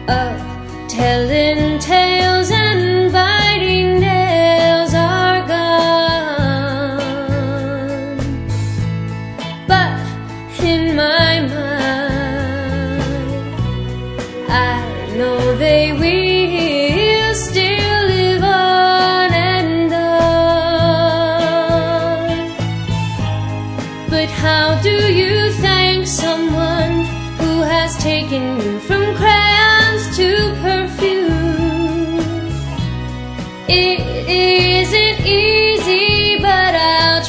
of telling tales and biting nails are gone, but in my mind I know they will still live on and on. But how do you thank someone who has taken you from crayons to perfume? It isn't easy, but I'll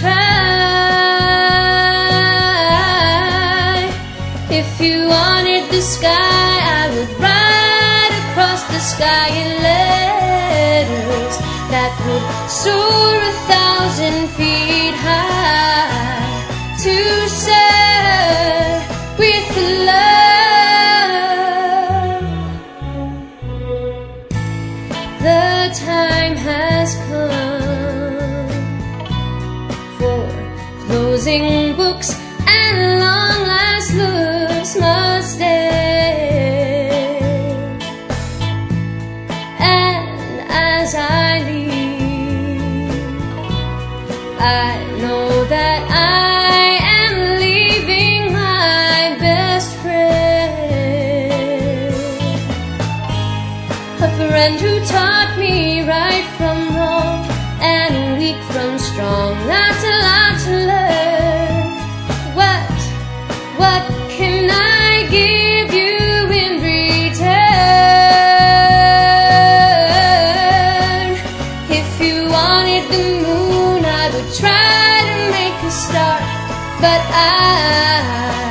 try. If you wanted the sky, I would write across the sky in letters that would soar 1,000 feet high to serve with love. The time has come for closing books and long last looks must end. And as I leave, I know that I am leaving my best friend, a friend who taught me right from wrong and weak from strong. That's a lot to learn. What can I give you in return? If you wanted the moon, I would try to make a start, but I